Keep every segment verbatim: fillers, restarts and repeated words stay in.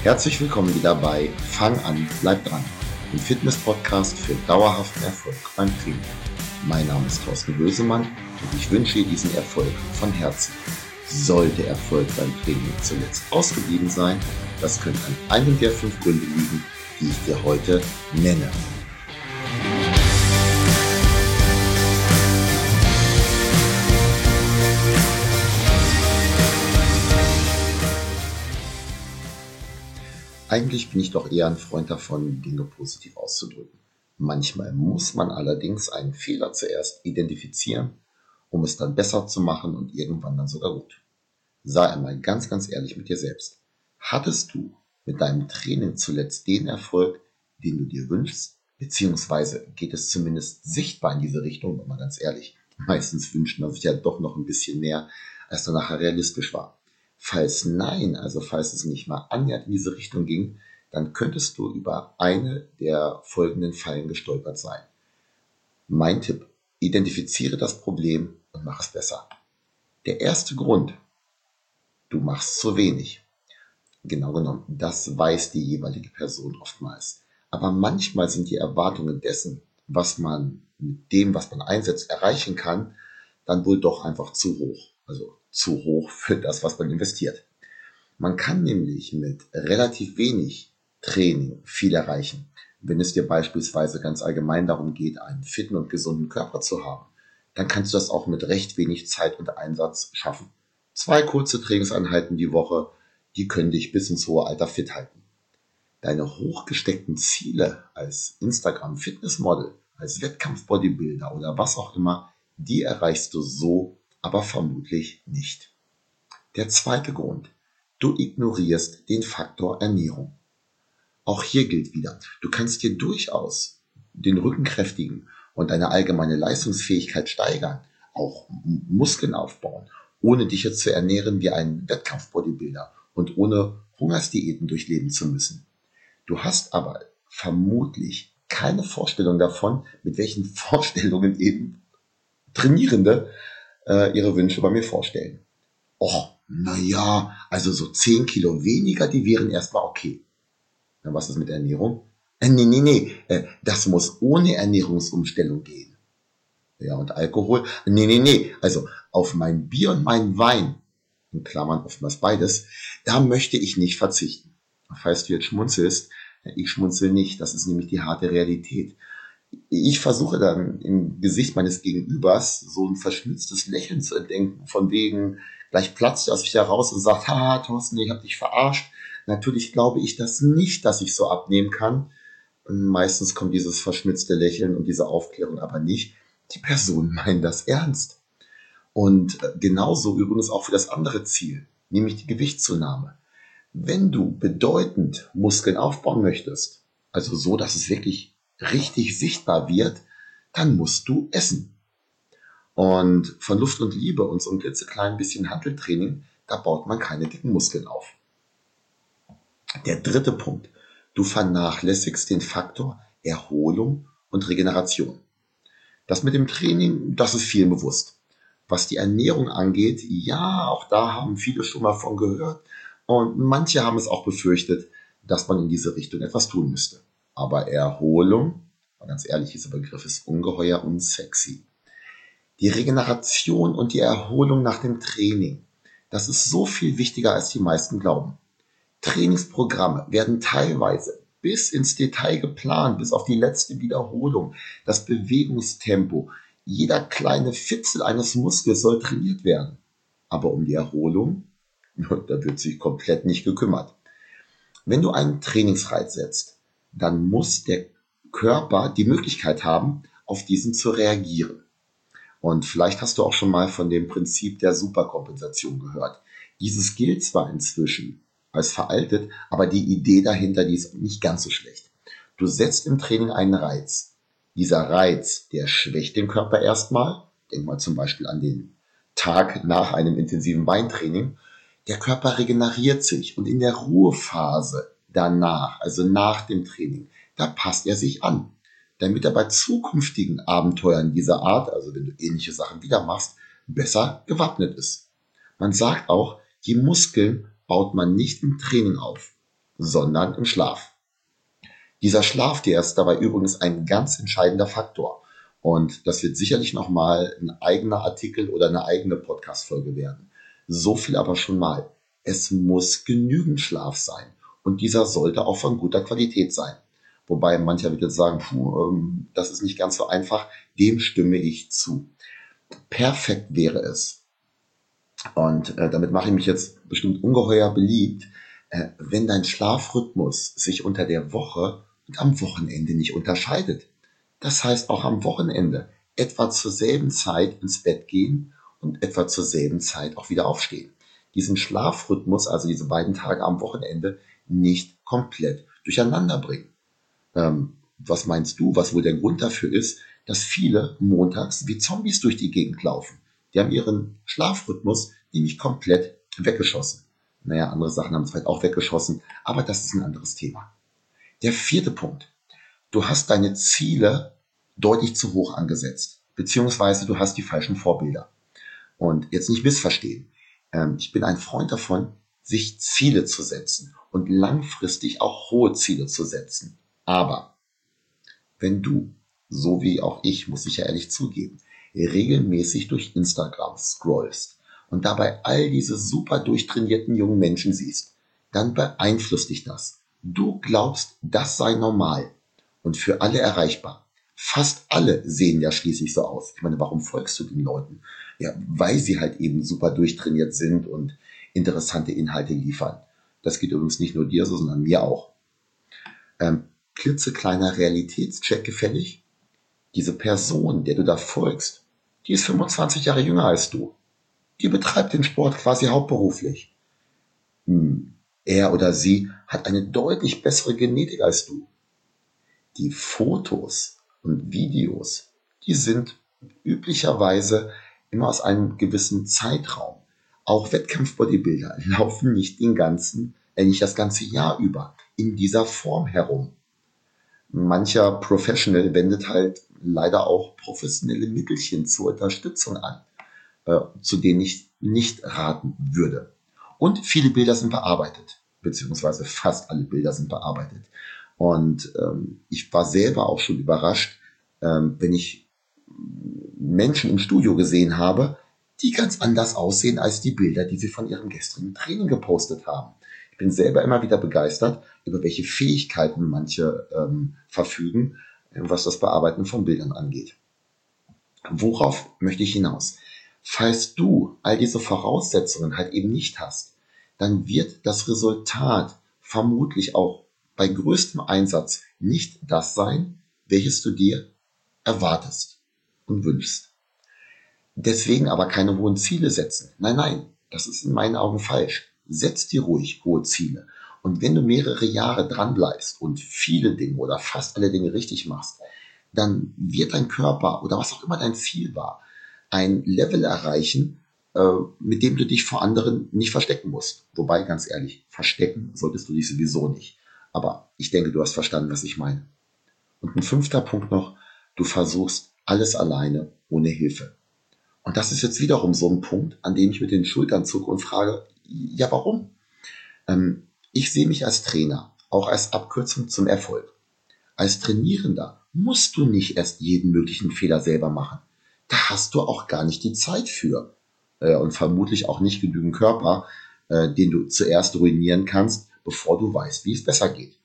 Herzlich willkommen wieder bei Fang an, bleib dran, dem Fitness-Podcast für dauerhaften Erfolg beim Training. Mein Name ist Thorsten Bösemann und ich wünsche dir diesen Erfolg von Herzen. Sollte Erfolg beim Training zuletzt ausgeblieben sein, das könnte an einem der fünf Gründe liegen, die ich dir heute nenne. Eigentlich bin ich doch eher ein Freund davon, Dinge positiv auszudrücken. Manchmal muss man allerdings einen Fehler zuerst identifizieren, um es dann besser zu machen und irgendwann dann sogar gut. Sei einmal ganz, ganz ehrlich mit dir selbst. Hattest du mit deinem Training zuletzt den Erfolg, den du dir wünschst? Beziehungsweise geht es zumindest sichtbar in diese Richtung, wenn man ganz ehrlich, meistens wünscht man sich ja doch noch ein bisschen mehr, als dann nachher realistisch war. Falls nein, also falls es nicht mal annähernd in diese Richtung ging, dann könntest du über eine der folgenden Fallen gestolpert sein. Mein Tipp: Identifiziere das Problem und mach es besser. Der erste Grund: Du machst zu wenig. Genau genommen, das weiß die jeweilige Person oftmals. Aber manchmal sind die Erwartungen dessen, was man mit dem, was man einsetzt, erreichen kann, dann wohl doch einfach zu hoch. Also zu hoch für das, was man investiert. Man kann nämlich mit relativ wenig Training viel erreichen. Wenn es dir beispielsweise ganz allgemein darum geht, einen fitten und gesunden Körper zu haben, dann kannst du das auch mit recht wenig Zeit und Einsatz schaffen. Zwei kurze Trainingseinheiten die Woche, die können dich bis ins hohe Alter fit halten. Deine hochgesteckten Ziele als Instagram-Fitnessmodel, als Wettkampf-Bodybuilder oder was auch immer, die erreichst du so aber vermutlich nicht. Der zweite Grund: Du ignorierst den Faktor Ernährung. Auch hier gilt wieder, du kannst dir durchaus den Rücken kräftigen und deine allgemeine Leistungsfähigkeit steigern, auch Muskeln aufbauen, ohne dich jetzt zu ernähren wie ein Wettkampf-Bodybuilder und ohne Hungersdiäten durchleben zu müssen. Du hast aber vermutlich keine Vorstellung davon, mit welchen Vorstellungen eben Trainierende äh, ihre Wünsche bei mir vorstellen. Och, naja, also so zehn Kilo weniger, die wären erstmal okay. Na, was ist mit Ernährung? Äh, nee, nee, nee, äh, das muss ohne Ernährungsumstellung gehen. Ja, und Alkohol? Nee, nee, nee, also auf mein Bier und meinen Wein, in Klammern oftmals beides, da möchte ich nicht verzichten. Falls du jetzt schmunzelst, ich schmunzel nicht, das ist nämlich die harte Realität. Ich versuche dann im Gesicht meines Gegenübers so ein verschmitztes Lächeln zu entdenken, von wegen, gleich platzt er aus sich heraus und sagt, haha, Thorsten, ich habe dich verarscht. Natürlich glaube ich das nicht, dass ich so abnehmen kann. Und meistens kommt dieses verschmitzte Lächeln und diese Aufklärung aber nicht. Die Personen meinen das ernst. Und genauso übrigens auch für das andere Ziel, nämlich die Gewichtszunahme. Wenn du bedeutend Muskeln aufbauen möchtest, also so, dass es wirklich richtig sichtbar wird, dann musst du essen. Und von Luft und Liebe und so ein klitzeklein bisschen Hanteltraining, da baut man keine dicken Muskeln auf. Der dritte Punkt: Du vernachlässigst den Faktor Erholung und Regeneration. Das mit dem Training, das ist vielen bewusst. Was die Ernährung angeht, ja, auch da haben viele schon mal von gehört und manche haben es auch befürchtet, dass man in diese Richtung etwas tun müsste. Aber Erholung, ganz ehrlich, dieser Begriff ist ungeheuer unsexy. Die Regeneration und die Erholung nach dem Training, das ist so viel wichtiger, als die meisten glauben. Trainingsprogramme werden teilweise bis ins Detail geplant, bis auf die letzte Wiederholung. Das Bewegungstempo, jeder kleine Fitzel eines Muskels soll trainiert werden. Aber um die Erholung, da wird sich komplett nicht gekümmert. Wenn du einen Trainingsreiz setzt, dann muss der Körper die Möglichkeit haben, auf diesen zu reagieren. Und vielleicht hast du auch schon mal von dem Prinzip der Superkompensation gehört. Dieses gilt zwar inzwischen als veraltet, aber die Idee dahinter, die ist nicht ganz so schlecht. Du setzt im Training einen Reiz. Dieser Reiz, der schwächt den Körper erstmal. Denk mal zum Beispiel an den Tag nach einem intensiven Beintraining. Der Körper regeneriert sich und in der Ruhephase danach, also nach dem Training, da passt er sich an, damit er bei zukünftigen Abenteuern dieser Art, also wenn du ähnliche Sachen wieder machst, besser gewappnet ist. Man sagt auch, die Muskeln baut man nicht im Training auf, sondern im Schlaf. Dieser Schlaf, der ist dabei übrigens ein ganz entscheidender Faktor. Und das wird sicherlich nochmal ein eigener Artikel oder eine eigene Podcast-Folge werden. So viel aber schon mal. Es muss genügend Schlaf sein. Und dieser sollte auch von guter Qualität sein. Wobei mancher wird jetzt sagen, puh, ähm, das ist nicht ganz so einfach. Dem stimme ich zu. Perfekt wäre es. Und äh, damit mache ich mich jetzt bestimmt ungeheuer beliebt, äh, wenn dein Schlafrhythmus sich unter der Woche und am Wochenende nicht unterscheidet. Das heißt auch am Wochenende etwa zur selben Zeit ins Bett gehen und etwa zur selben Zeit auch wieder aufstehen. Diesen Schlafrhythmus, also diese beiden Tage am Wochenende, nicht komplett durcheinander bringen. Ähm, was meinst du, was wohl der Grund dafür ist, dass viele montags wie Zombies durch die Gegend laufen? Die haben ihren Schlafrhythmus nämlich komplett weggeschossen. Naja, andere Sachen haben es vielleicht auch weggeschossen, aber das ist ein anderes Thema. Der vierte Punkt. Du hast deine Ziele deutlich zu hoch angesetzt, beziehungsweise du hast die falschen Vorbilder. Und jetzt nicht missverstehen. Ähm, ich bin ein Freund davon, sich Ziele zu setzen und langfristig auch hohe Ziele zu setzen. Aber wenn du, so wie auch ich, muss ich ja ehrlich zugeben, regelmäßig durch Instagram scrollst und dabei all diese super durchtrainierten jungen Menschen siehst, dann beeinflusst dich das. Du glaubst, das sei normal und für alle erreichbar. Fast alle sehen ja schließlich so aus. Ich meine, warum folgst du den Leuten? Ja, weil sie halt eben super durchtrainiert sind und interessante Inhalte liefern. Das geht übrigens nicht nur dir so, sondern mir auch. Ähm, klitzekleiner Realitätscheck gefällig. Diese Person, der du da folgst, die ist fünfundzwanzig Jahre jünger als du. Die betreibt den Sport quasi hauptberuflich. Hm. Er oder sie hat eine deutlich bessere Genetik als du. Die Fotos und Videos, die sind üblicherweise immer aus einem gewissen Zeitraum. Auch Wettkampf-Bodybuilder laufen nicht den ganzen, äh, nicht das ganze Jahr über in dieser Form herum. Mancher Professional wendet halt leider auch professionelle Mittelchen zur Unterstützung an, äh, zu denen ich nicht raten würde. Und viele Bilder sind bearbeitet, beziehungsweise fast alle Bilder sind bearbeitet. Und ähm, ich war selber auch schon überrascht, ähm, wenn ich Menschen im Studio gesehen habe, die ganz anders aussehen als die Bilder, die sie von ihrem gestrigen Training gepostet haben. Ich bin selber immer wieder begeistert, über welche Fähigkeiten manche ähm, verfügen, was das Bearbeiten von Bildern angeht. Worauf möchte ich hinaus? Falls du all diese Voraussetzungen halt eben nicht hast, dann wird das Resultat vermutlich auch bei größtem Einsatz nicht das sein, welches du dir erwartest und wünschst. Deswegen aber keine hohen Ziele setzen. Nein, nein, das ist in meinen Augen falsch. Setz dir ruhig hohe Ziele. Und wenn du mehrere Jahre dran bleibst und viele Dinge oder fast alle Dinge richtig machst, dann wird dein Körper oder was auch immer dein Ziel war, ein Level erreichen, äh, mit dem du dich vor anderen nicht verstecken musst. Wobei, ganz ehrlich, verstecken solltest du dich sowieso nicht. Aber ich denke, du hast verstanden, was ich meine. Und ein fünfter Punkt noch, du versuchst alles alleine, ohne Hilfe. Und das ist jetzt wiederum so ein Punkt, an dem ich mit den Schultern zucke und frage, ja, warum? Ähm, ich sehe mich als Trainer, auch als Abkürzung zum Erfolg. Als Trainierender musst du nicht erst jeden möglichen Fehler selber machen. Da hast du auch gar nicht die Zeit für. Äh, und vermutlich auch nicht genügend Körper, äh, den du zuerst ruinieren kannst, bevor du weißt, wie es besser geht.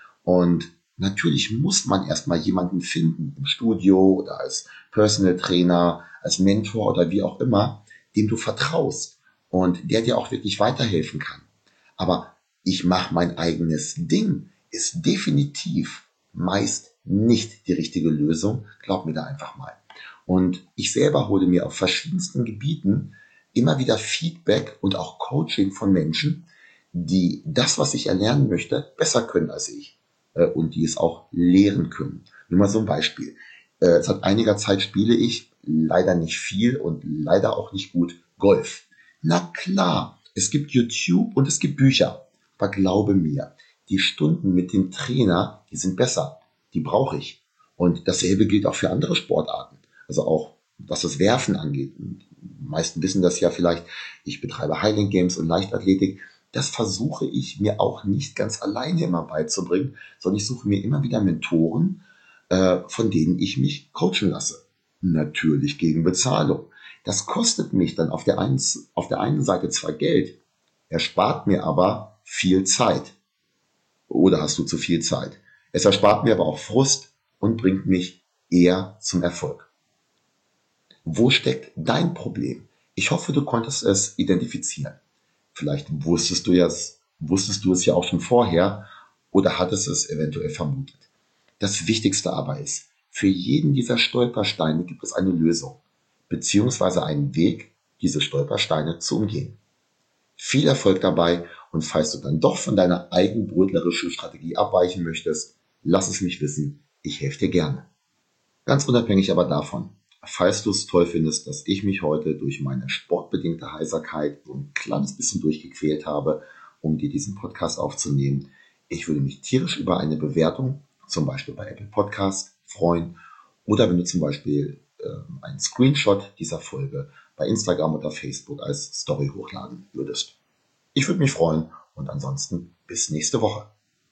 Und natürlich muss man erstmal jemanden finden im Studio oder als Personal Trainer, als Mentor oder wie auch immer, dem du vertraust und der dir auch wirklich weiterhelfen kann. Aber ich mache mein eigenes Ding ist definitiv meist nicht die richtige Lösung. Glaub mir da einfach mal. Und ich selber hole mir auf verschiedensten Gebieten immer wieder Feedback und auch Coaching von Menschen, die das, was ich erlernen möchte, besser können als ich äh, und die es auch lehren können. Nur mal so ein Beispiel. Äh, seit einiger Zeit spiele ich, leider nicht viel und leider auch nicht gut, Golf. Na klar, es gibt YouTube und es gibt Bücher. Aber glaube mir, die Stunden mit dem Trainer, die sind besser. Die brauche ich. Und dasselbe gilt auch für andere Sportarten. Also auch, was das Werfen angeht. Die meisten wissen das ja vielleicht. Ich betreibe Highland Games und Leichtathletik. Das versuche ich mir auch nicht ganz alleine immer beizubringen, sondern ich suche mir immer wieder Mentoren, äh, von denen ich mich coachen lasse. Natürlich gegen Bezahlung. Das kostet mich dann auf der einen, auf der einen Seite zwar Geld, erspart mir aber viel Zeit. Oder hast du zu viel Zeit? Es erspart mir aber auch Frust und bringt mich eher zum Erfolg. Wo steckt dein Problem? Ich hoffe, du konntest es identifizieren. Vielleicht wusstest du es, wusstest du es ja auch schon vorher oder hattest es eventuell vermutet. Das Wichtigste aber ist, für jeden dieser Stolpersteine gibt es eine Lösung, beziehungsweise einen Weg, diese Stolpersteine zu umgehen. Viel Erfolg dabei und falls du dann doch von deiner eigenbrötlerischen Strategie abweichen möchtest, lass es mich wissen, ich helfe dir gerne. Ganz unabhängig aber davon, falls du es toll findest, dass ich mich heute durch meine sportbedingte Heiserkeit so ein kleines bisschen durchgequält habe, um dir diesen Podcast aufzunehmen, ich würde mich tierisch über eine Bewertung, zum Beispiel bei Apple Podcast, freuen oder wenn du zum Beispiel äh, einen Screenshot dieser Folge bei Instagram oder Facebook als Story hochladen würdest. Ich würde mich freuen und ansonsten bis nächste Woche.